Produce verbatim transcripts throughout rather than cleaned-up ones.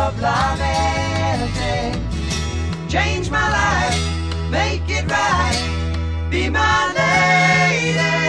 of love and change. Change my life, make it right, be my lady.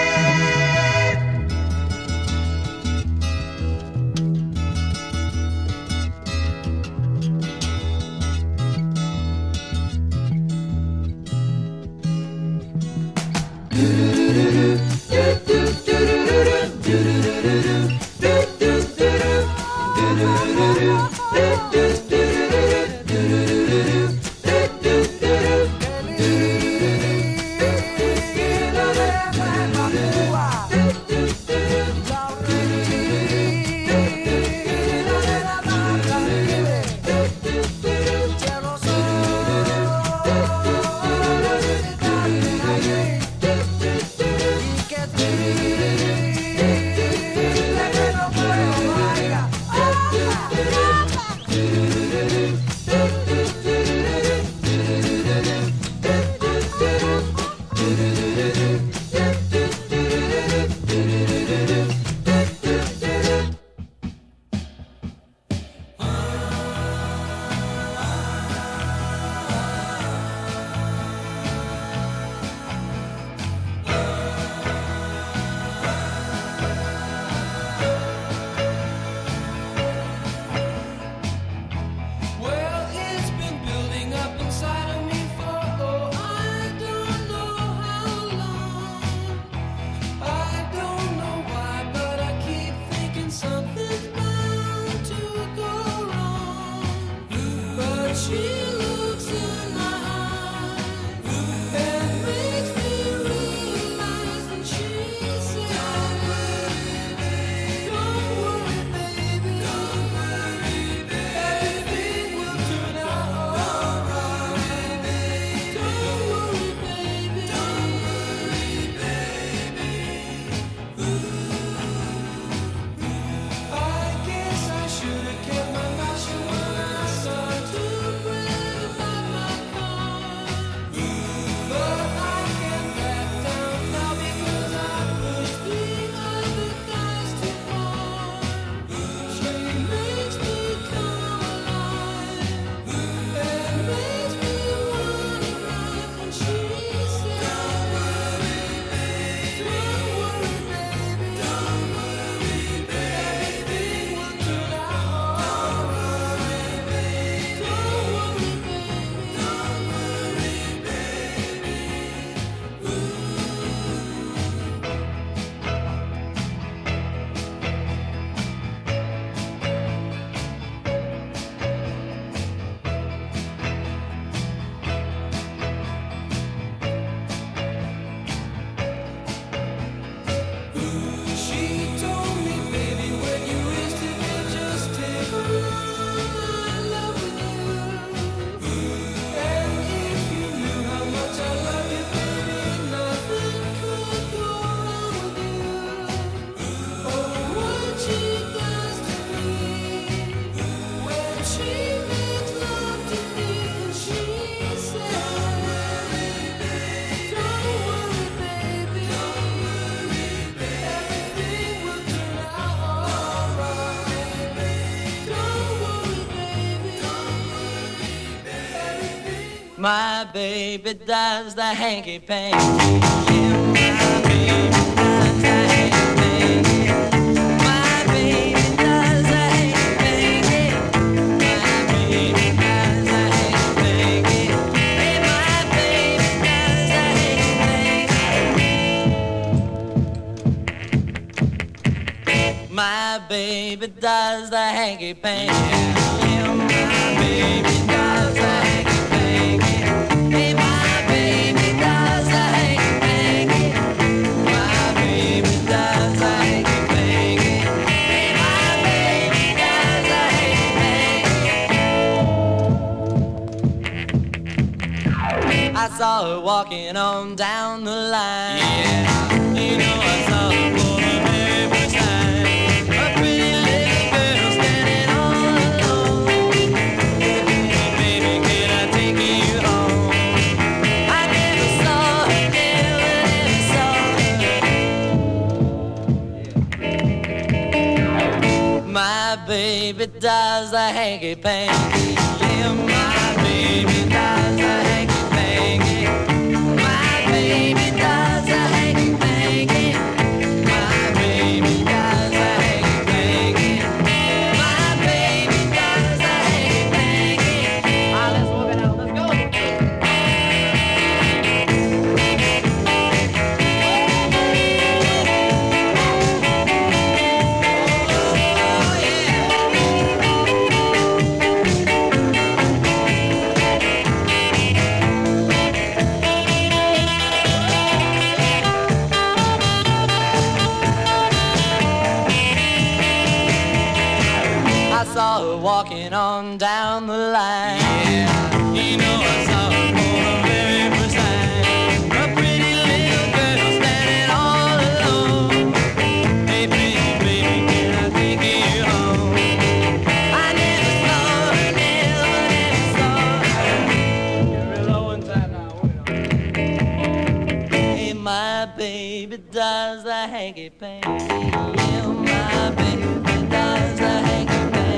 My baby does the hanky panky. Yeah, my baby does the hanky panky. My baby does the hanky panky. My baby does the hanky panky. Hey, my baby does the hanky panky. My baby does the hanky panky. Yeah, my baby does the hanky panky. Hey, my baby does the hanky-panky. My baby does the hanky-panky. Hey, my baby does the hanky-panky. I saw her walking on down the line. Yeah, you know I saw her for the very first time. A pretty little girl standing all alone. Baby, can I take you home? My my baby does the hanky-panky. Yeah, my baby does the hanky-panky. My baby does the hanky-panky. My baby does the hanky-panky. My baby does the hanky-panky. Ah, let's work it out. Let's go. Saw her walking on down the line. Yeah, you know I saw her for the very first time. A pretty little girl standing all alone. Hey, pretty baby, can I take you home? I never saw her, never, never saw her. Get real low one time now. Hey, my baby does the hanky-panky. Yeah, my baby does the hanky-panky.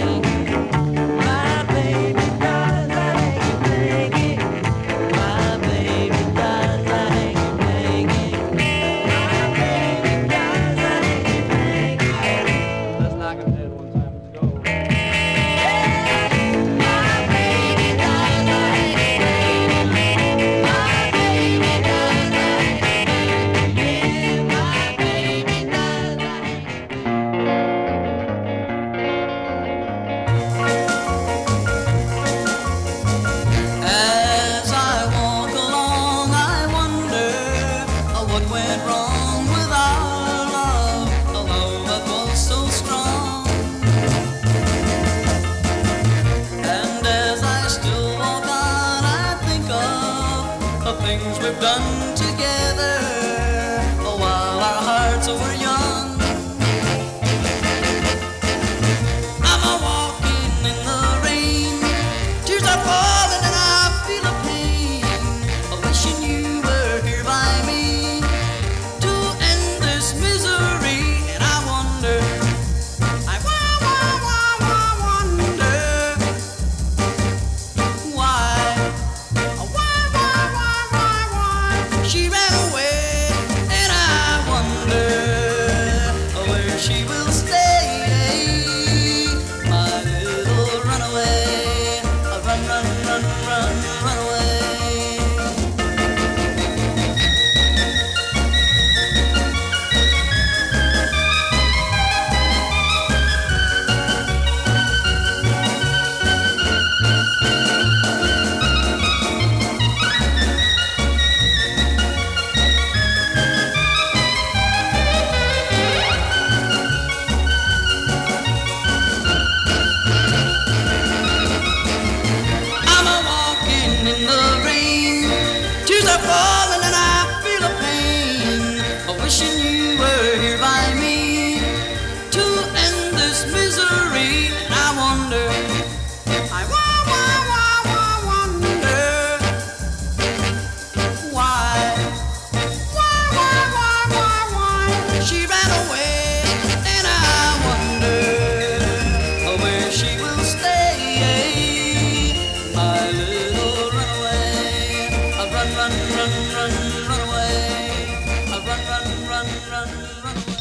Things we've done together while our hearts were young. I'm a walking in the rain, tears are falling and I feel a pain, wishing you were here by me to end this misery. And I wonder, I wa- wa- wa- wa- wonder why. She ran away, and I wonder where she will stay. My little runaway, run, run, run, run, run away. Falling and I feel a pain, wishing you were here by me to end this misery. And I wonder, I wa- wa- wa- wa- wonder why, why, why, why, why, why she ran away. And I wonder where she will stay. My little runaway, run, run, run, run, run away. Run, run, run, run, run away.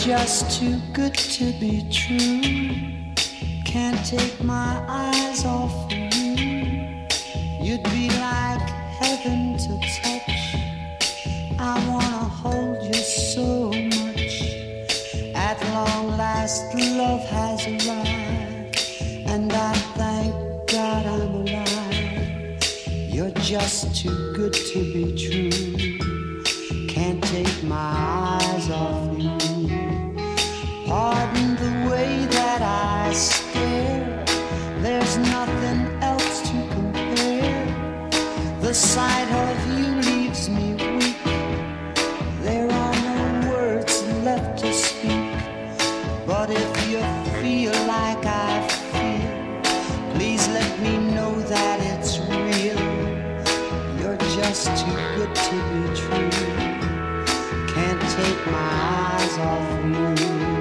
just too good to be true. Can't take my eyes off of you. You'd be like heaven to touch. I wanna hold you so much. At long last love has arrived, and I thank God I'm alive. You're just too good to be true. Can't take my eyes off you. Pardon the way that I stare. There's nothing else to compare. The sight of you leaves me weak. There are no words left to speak. But if you feel like I feel, please let me know that it's real. You're just too good to be true. Can't take my eyes off you.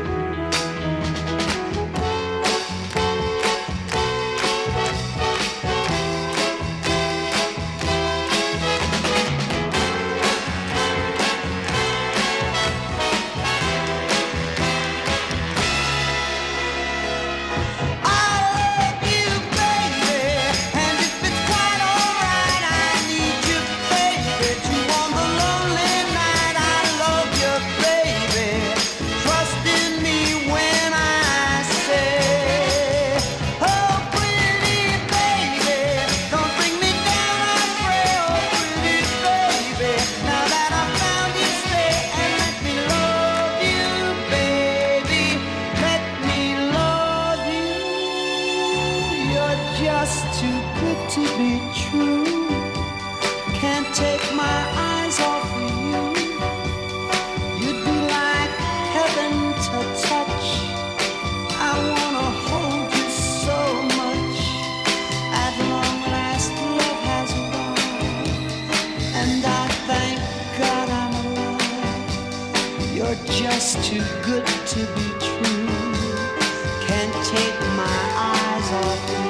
Just too good to be true. Can't take my eyes off you.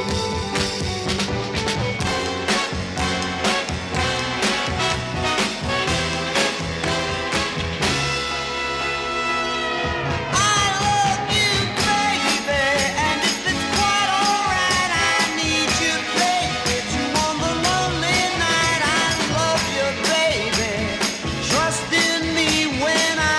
I love you, baby, and if it's quite alright, I need you, baby, to on the lonely night. I love you, baby. Trust in me when I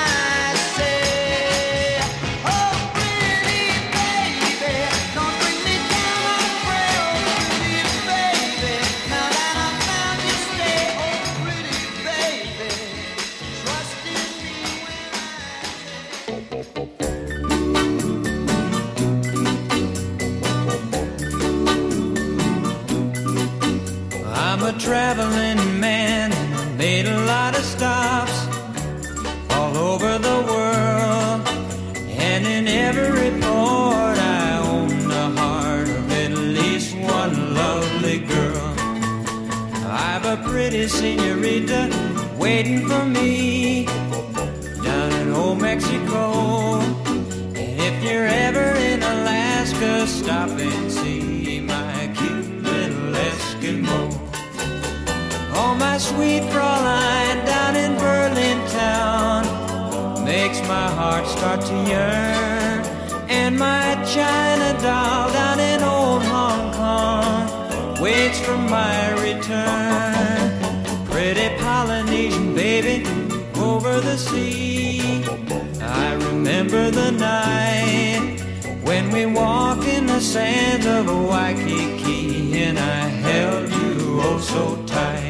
traveling man, made a lot of stops all over the world, and in every port I own the heart of at least one lovely girl. I've a pretty senorita waiting for me down in old Mexico, and if you're ever in Alaska, stop and see my cute little Eskimo. Oh, my sweet Fraulein down in Berlin town makes my heart start to yearn, and my China doll down in old Hong Kong waits for my return. Pretty Polynesian baby over the sea, I remember the night when we walked in the sands of Waikiki, and I held you oh so tight.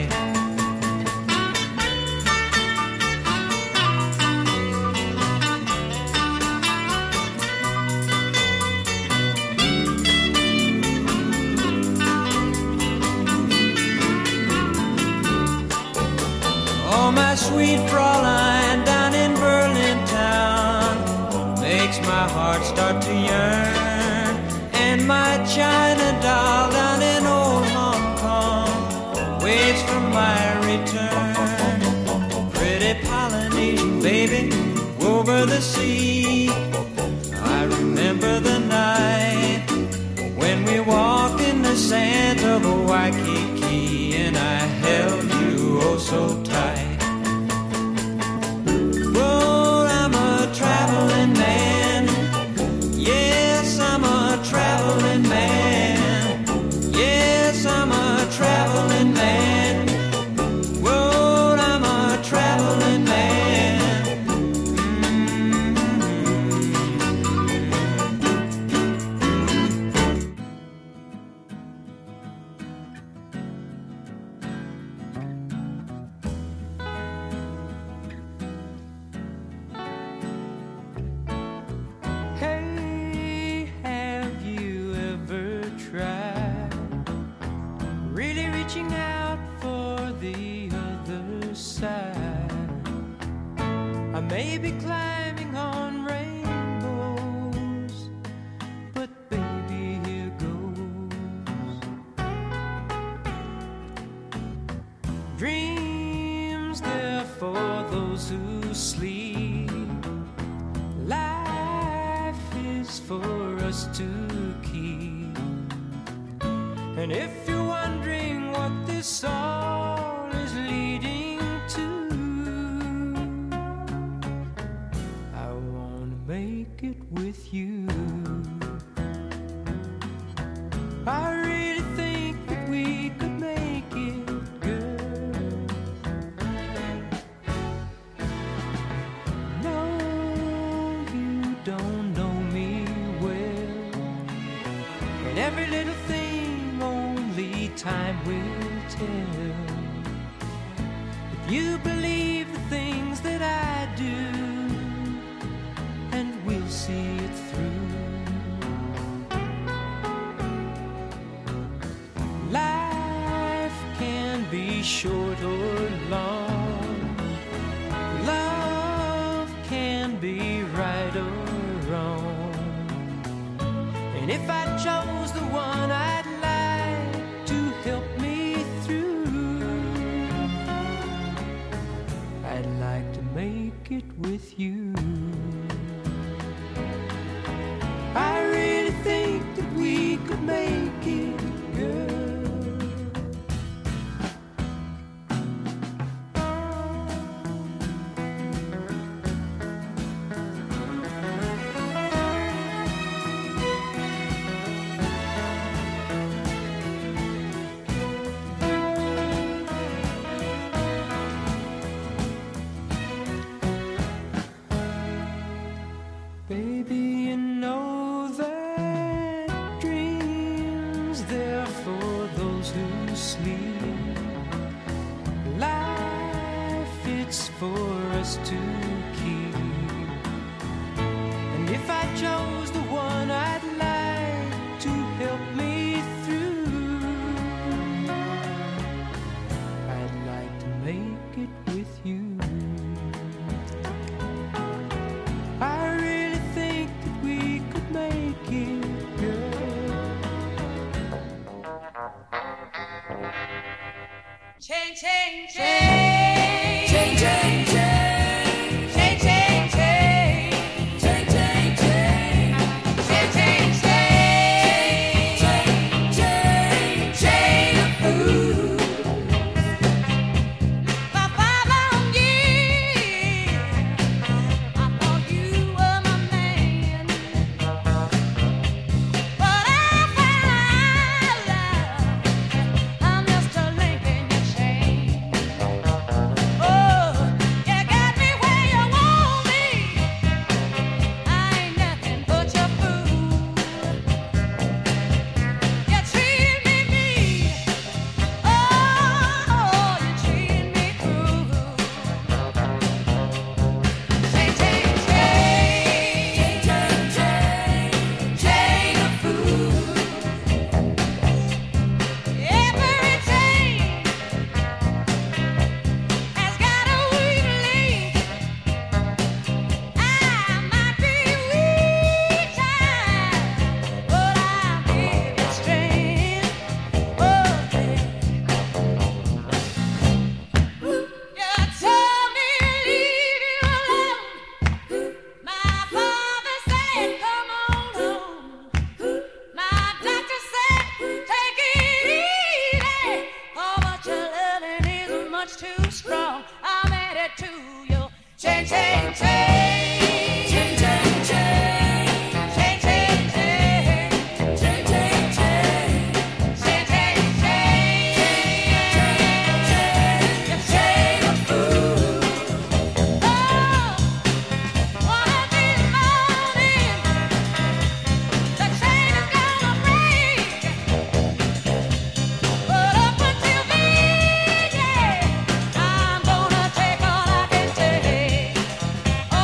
Oh, my sweet Fraulein down in Berlin town makes my heart start to yearn, and my China doll down in old Hong Kong waits for my return. Pretty Polynesian baby over the sea, I remember the night when we walked in the sands of Waikiki, and I held you oh so tight. Well, I'm a traveler for us to keep. And if you're wondering what this all is leading to, I wanna make it with you. I really think that we could make it, girl. No, you don't know me well, and every little thing only time will tell. If you believe the things that I do, and we'll see it through. Life can be short or long. Love can be right or wrong. And if I chose the one I'd like to help me through, I'd like to make it with you. I really think that we could make it, girl. Baby, you know that dreams, they're for those who sleep. Life, it's for us to keep. And if I chose the one I'd like to help me through, I'd like to make it with you. I really think that we could make it, girl. Change, change, change, change, change, change, change, change, change, change, change, change, change, change, change, change of food. For five long years, I thought you were my man, but I found out I'm just a link in your chain. Oh, you got me where you want me. I ain't nothing but your fool. You treat me mean. Oh, you treat me cruel. Change, change, change, change, change, change of food. Every chain has got a weak link. I might be weak time, but I give it strength. Oh, you told me to leave you alone. My father said, come on home. My doctor said, take it easy. Oh, but your loving is much too strong. I'm headed to you. Change, change, change. Change, change, change. Change, change, change. Change, change, change. Change, change, change. You change of food. Oh, one of these mornings, the chain is gonna break. But up until then, yeah, I'm gonna take all I can take.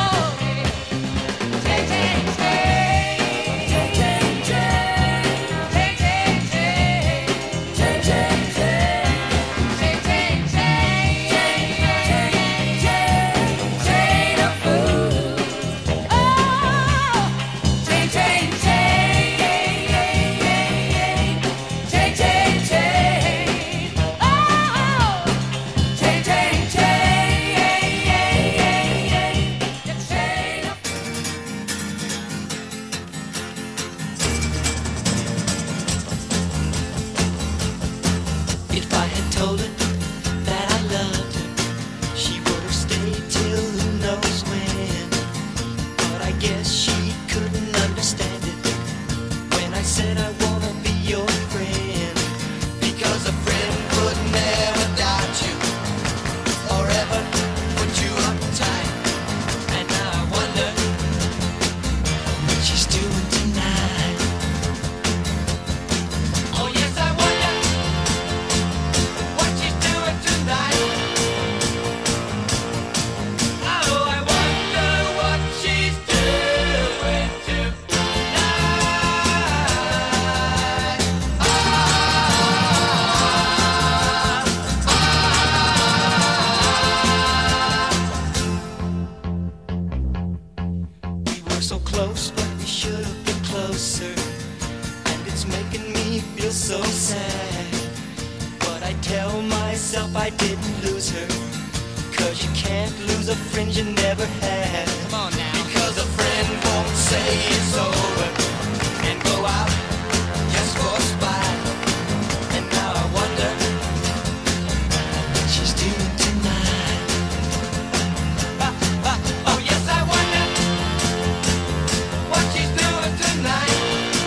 close, but we should have been closer. And it's making me feel so sad. But I tell myself I didn't lose her, 'cause you can't lose a friend you never had. Come on now. Because a friend won't say it's over and go out just for spite. And now I wonder what she's doing tonight. Ah, ah, oh yes, I wonder what she's doing tonight.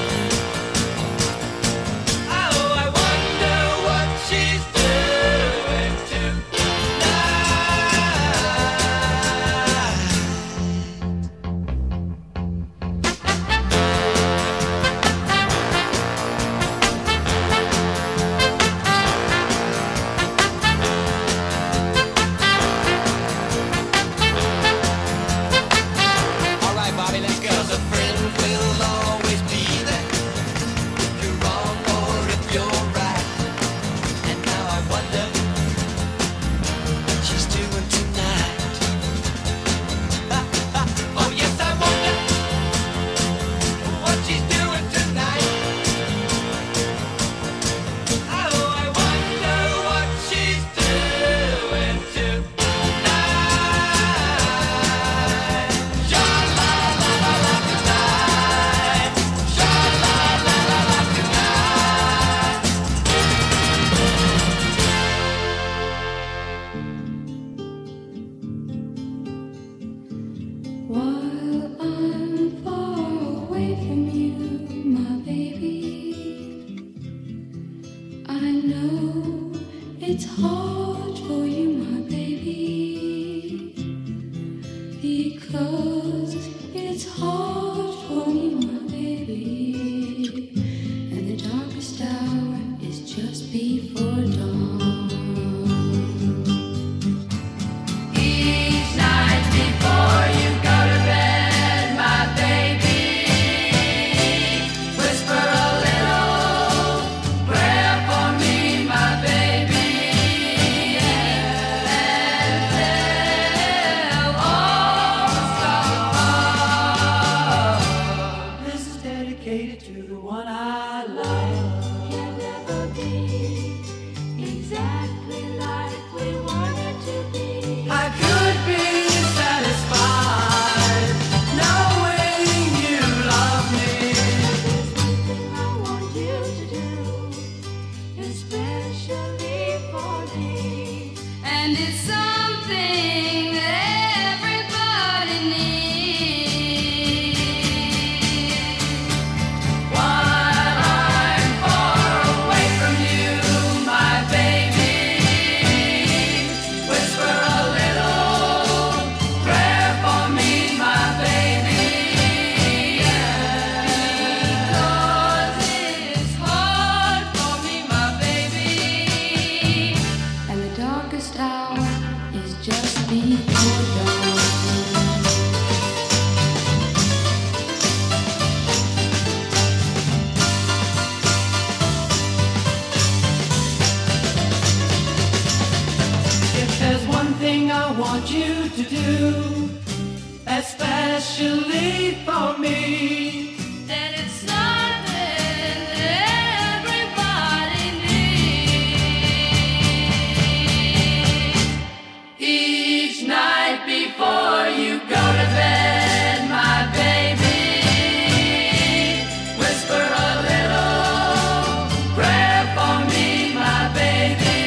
Oh, I wonder what she's doing tonight. All right, Bobby, let's go. 'Cause a friend will always be there if you're wrong or if you're right. And now I wonder what she's doing tonight. Ah, ah, oh yes, I wonder what she's doing tonight. Oh, I wonder what she's doing tonight. Sha-la-la-la-la tonight. Sha-la-la-la-la tonight. While I'm far away from you, my baby, I know it's hard for you, my baby, because it's hard for me, my baby, and the darkest hour is just before dawn. Each night before you go to bed, my baby, whisper a little prayer for me, my baby, and tell all the stars. This is dedicated to the one I love. You'll never be exactly like we wanted to be. I could be satisfied knowing you love me. Something I want you to do, especially for me. And it's something that everybody needs. While I'm far away from you, my baby, whisper a little prayer for me, my baby, because it's hard for me, my baby, and the darkest hour is just before dawn. If there's one thing I want you to do, especially for me, That it's something that everybody needs. Each night before you go to bed, my baby, whisper a little prayer for me, my baby,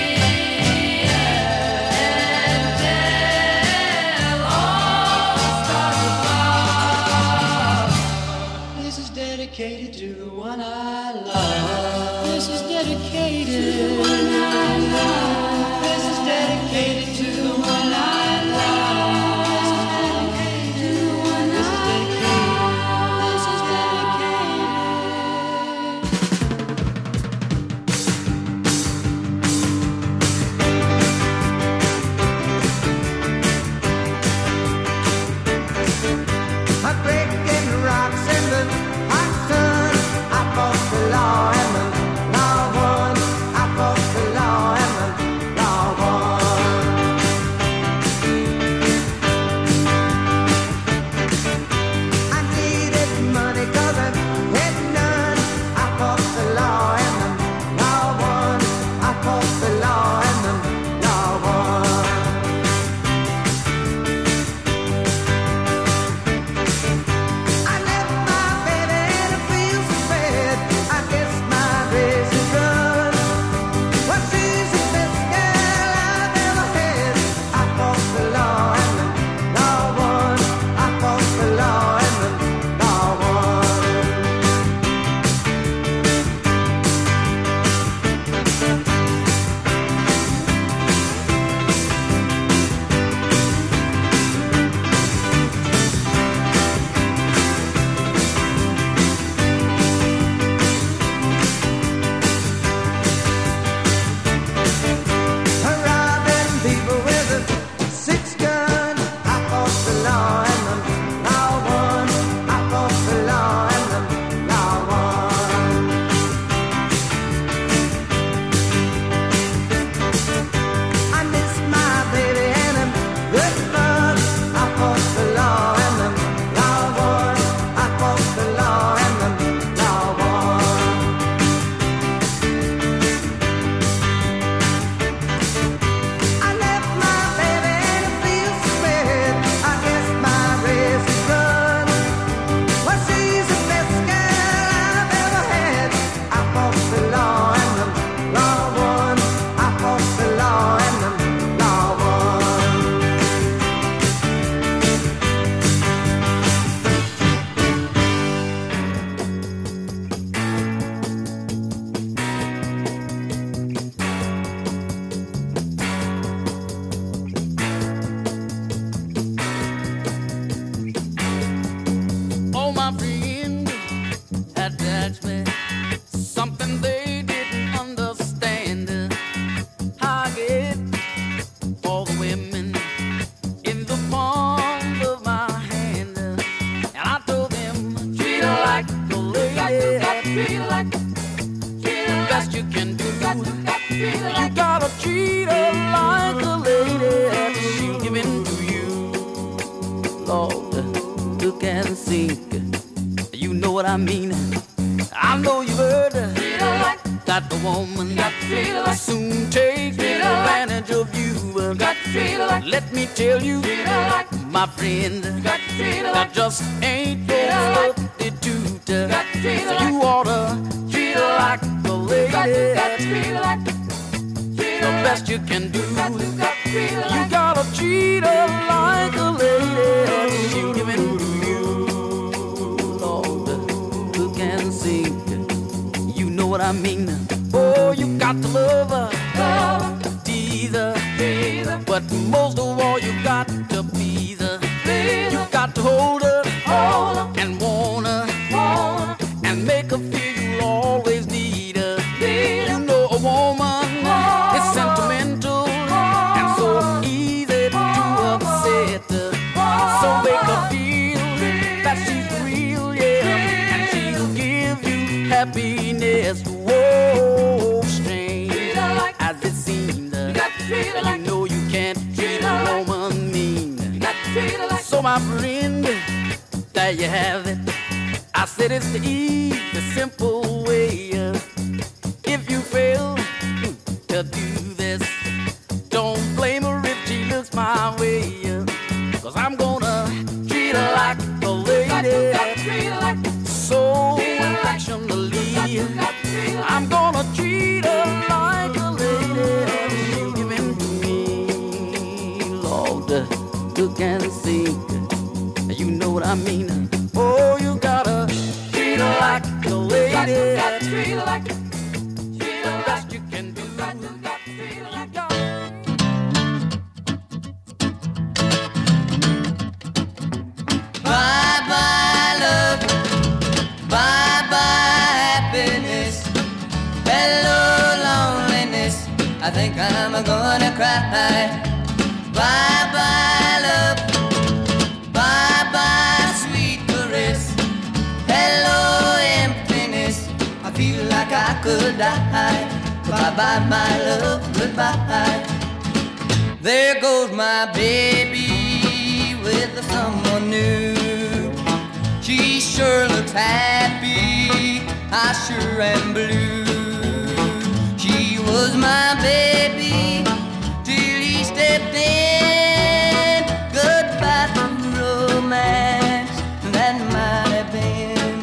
and tell all the stars above. this is dedicated to the one I love. This is dedicated to the one I love. This is dedicated to the one I love. This is dedicated to the one I love. This is dedicated. I'm breaking rocks in the hot sun. I fought the law and the law won. I fought the law and the law won. Treat her like, treat her best you can do. You gotta treat her like a lady. She'll give in to you. Lord, look and sink. You know what I mean. I know you heard like that the woman will soon take advantage of you. Like let me tell you, like my friend, that just ain't no substitute. So you oughta treat her like a lady. The best you can do. You gotta treat her like a lady. She'll give in to you. Lord, look and sink. You know what I mean. Oh, you got to love her, tease her, but most of all you got to please her. You got to hold her and want her and make her feel you'll always need her. You know a woman is sentimental and so easy to upset her. So make her feel that she's real, yeah, and she'll give you happiness. Whoa, strange as it seems, you know you can't treat a woman mean. So my friend, there you have it. I said it's the easy, simple way. If you fail to do this, don't blame her if she looks my way. Cause I'm gonna treat her like a lady, so affectionately. I'm gonna treat her like a lady. She'll give in to me. Lord, look and see. You know what I mean. Oh, you gotta treat her like a lady. You gotta treat her like, treat her best you can do. You gotta. Bye bye love, bye bye happiness, hello loneliness, I think I'm gonna cry. Bye bye love, bye bye sweet caress, hello emptiness, I feel like I could die. Bye bye my love, goodbye. There goes my baby with someone new. She sure looks happy, I sure am blue. She was my baby till he stepped in. Goodbye to romance, that might have been.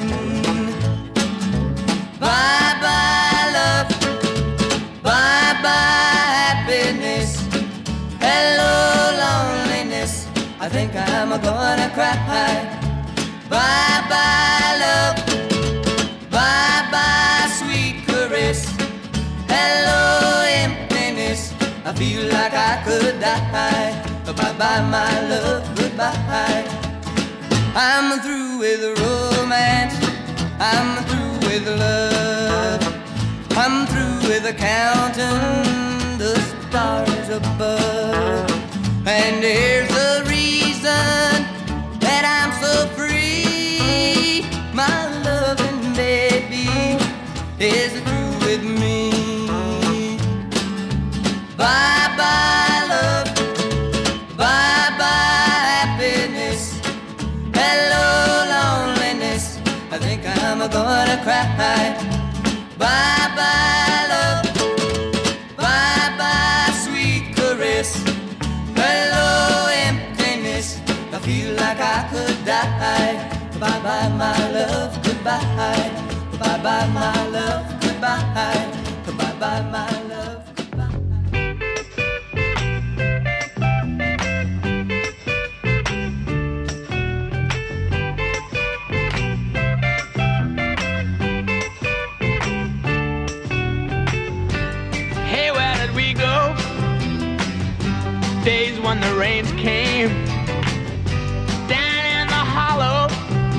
Bye bye love, bye bye happiness, hello loneliness, I think I'm gonna cry. Bye bye love, bye bye sweet caress, hello emptiness, I feel like I could die. Bye bye my love, goodbye. I'm through with romance, I'm through with love, I'm through with counting the stars above. And here's the reason that I'm so free. My loving baby is through with me. Bye bye love, bye bye happiness, hello loneliness, I think I'm gonna cry. Bye bye love, bye bye sweet caress, hello emptiness, I feel like I could die. Bye bye my love, goodbye. Bye bye my love, goodbye. Bye bye my love, goodbye. Hey, where did we go? Days when the rains came down in the hollow,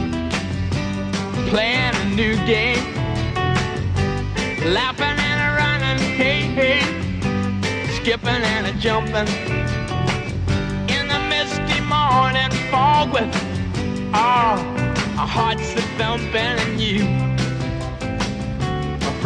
playing a new game, laughing and a running, hey, hey, skipping and a jumping in the misty morning fog with oh, our hearts a thumping and you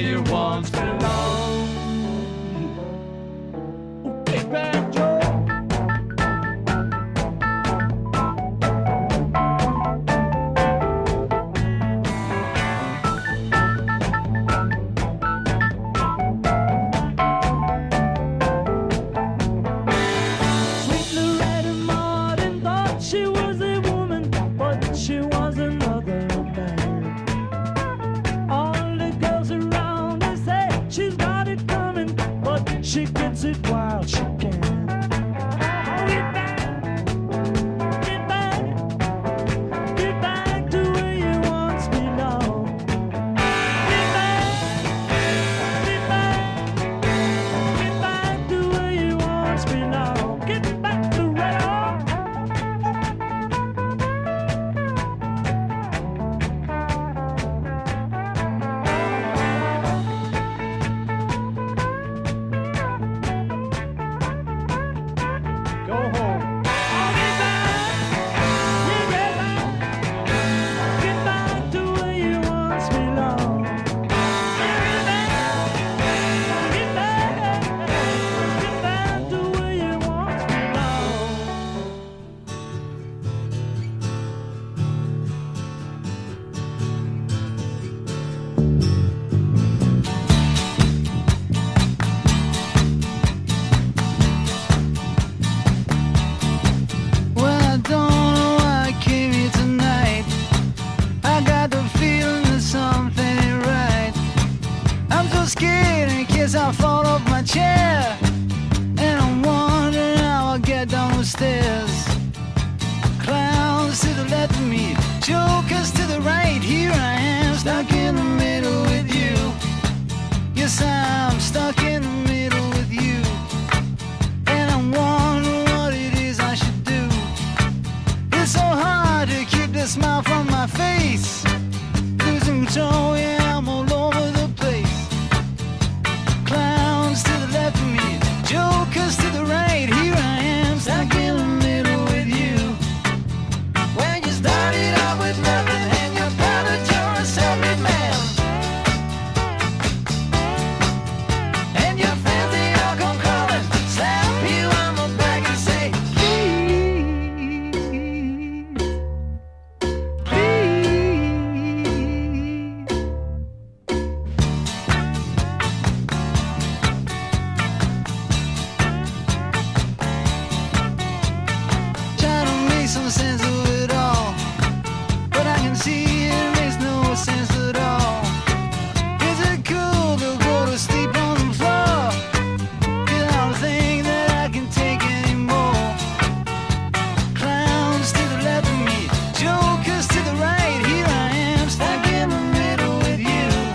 you once belonged. Big Bad Joe. She gets it while she can. Get back, get back, get back to where you once belonged. Get back, get back, get back to where you once belonged. Get back to where I fall off my chair, and I'm wondering how I'll get down the stairs. Clowns to the left of me, jokers to the right. Here I am, stuck in the middle with you. Yes, I'm stuck in the middle with you, and I'm wondering what it is I should do. It's so hard to keep the smile from my face. Losing control, yeah, I'm all over the place. Clowns to the left of me, jokers to the right. Here I am, stuck in the middle with you. When you started out with nothing and you're proud that you're a self-made man, and your friends, they all come crawling, slap you on the back and say, please, some sense of it all, but I can see it makes no sense at all. Is it cool to go to sleep on the floor? Cause I don't think that I can take anymore. Clowns to the left of me, jokers to the right. Here I am, stuck in the middle with you.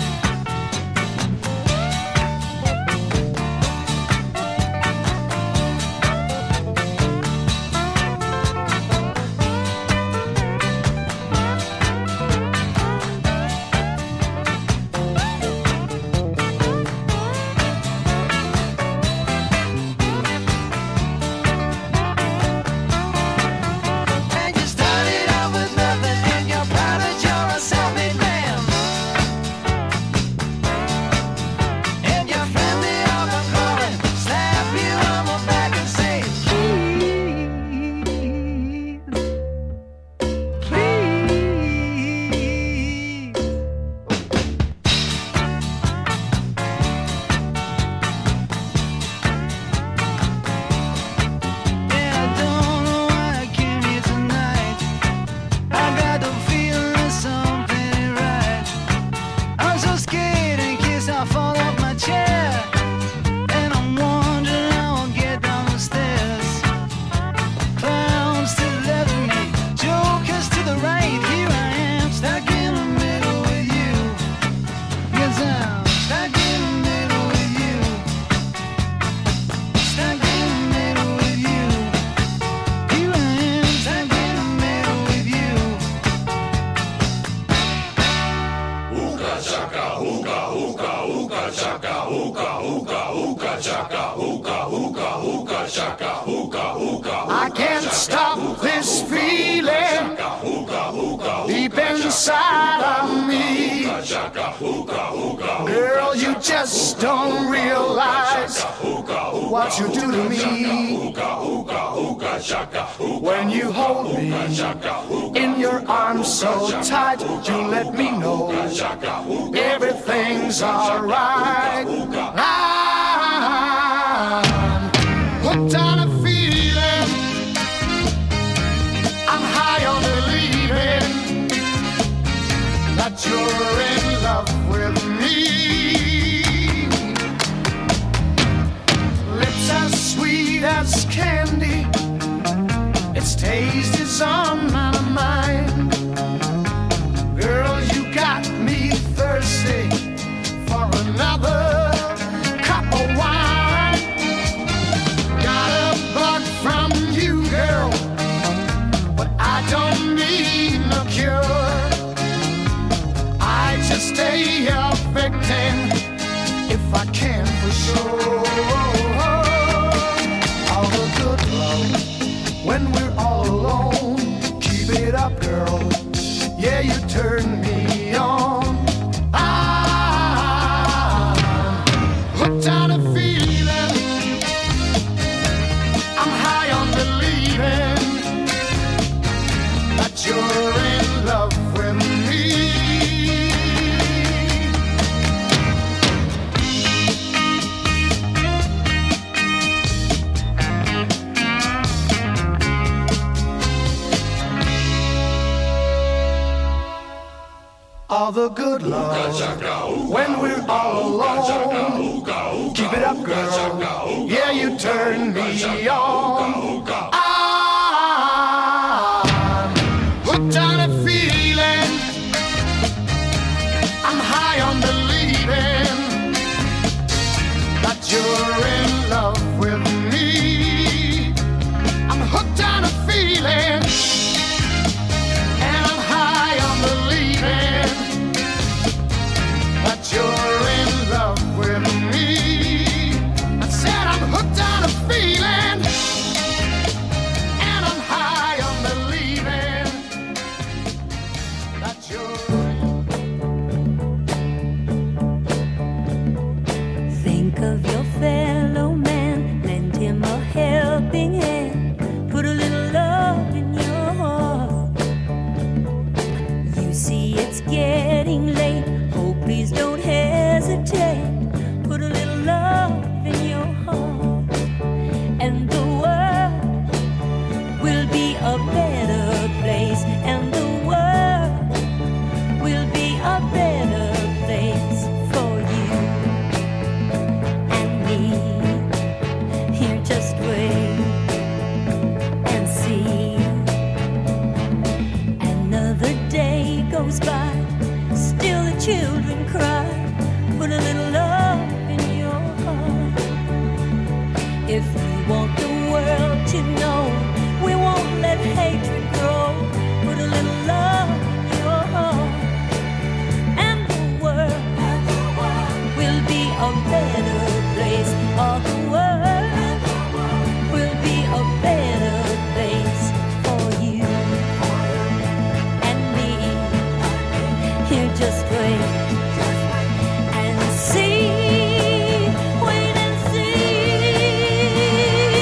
I can't stop this feeling deep inside of me. Girl, just don't realize what you do to me. When you hold me in your arms so tight, you let me know everything's alright. I'm hooked on a feeling, I'm high on believing that you're in love with me. Lips as sweet as candy, its taste is on my mind. Girl, you got me thirsty for another cup of wine. Got a bug from you, girl, but I don't need no cure. I just stay your victim if I can for sure. All the good love when we're all alone. Keep it up, girl. Yeah, you turn me on. I'm hooked on a feeling, I'm high on believing that you're in love with me. All the good love when we're all alone. Keep it up, girl. Yeah, you turn me on. I'm hooked on a feeling, I'm high on believing that you're in love with me. I'm hooked on a feeling, and I'm high on believing that you're in love with me. I said I'm hooked on a feeling, and I'm high on believing that you're. Think of your fellow man, lend him a helping hand, put a little love in your heart. You see it's getting late, oh please don't hesitate, put a little love in your heart, and the world will be a better place, and the world will be a better place for you and me. Here, just wait and see. Another day goes by, still the children cry, put a little love in your heart. If you want the world to know we won't let hatred grow, put a little love in your heart, and the world will be a better place. All the world will be a better place for you and me. Here, just wait and see. Wait and see.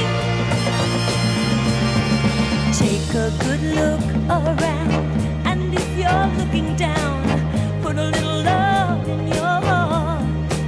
Take a good look around, and if you're looking down, put a little love in your heart.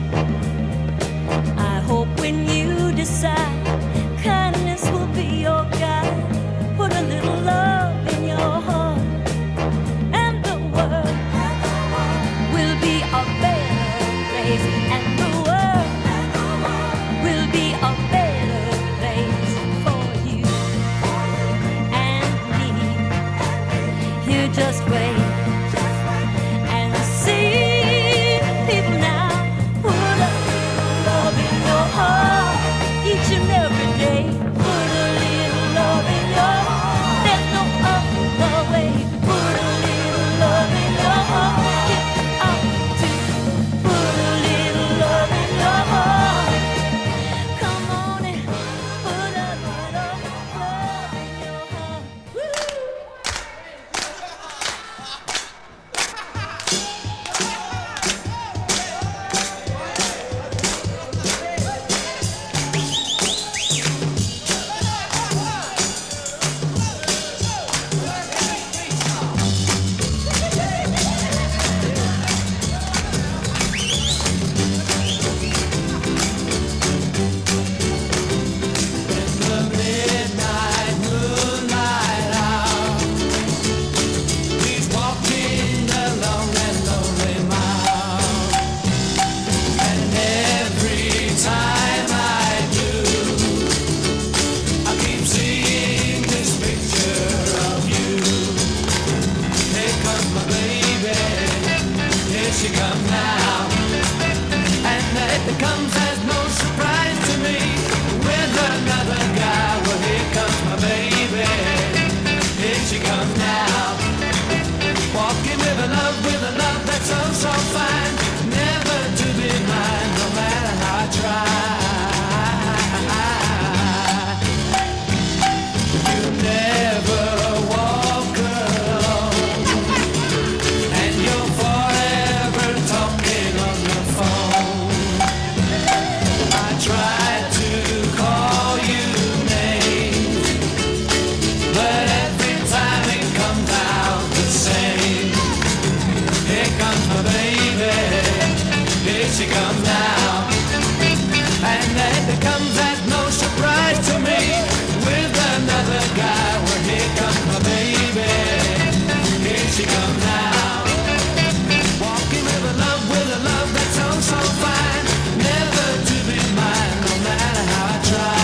I hope when you decide, kindness will be your guide. Put a little love in your heart, and the world will be a better place, and the world will be a better place for you and me. Here, just wait and see. People now, put a little love in your heart each and every day. Put a little love in your heart. There's no other way. Put a little love in your heart. Get out to put a little love comes now. And that comes as no surprise to me. With another guy, well, here comes my baby. Here she comes now. Walking with a love, with a love that's oh so fine. Never to be mine, no matter how I try.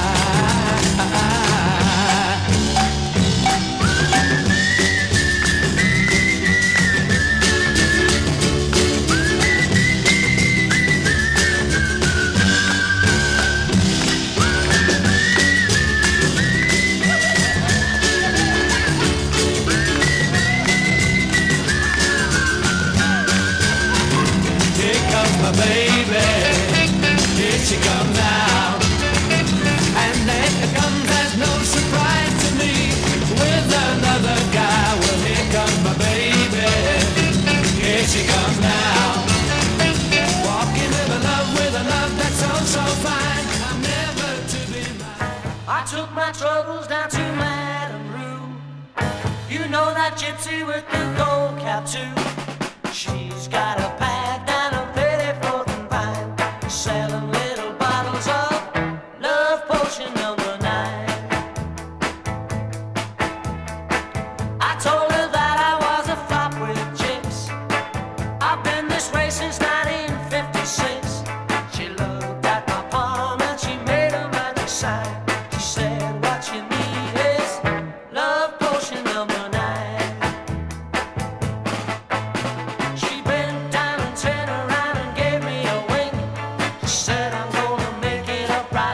Baby, here she comes now. And then it comes as no surprise to me. With another guy, well, here comes my baby. Here she comes now. Walking with a love, with a love that's oh so fine. I'm never to be mine. I took my troubles down to Madame Rue. You know that gypsy with the gold cap too.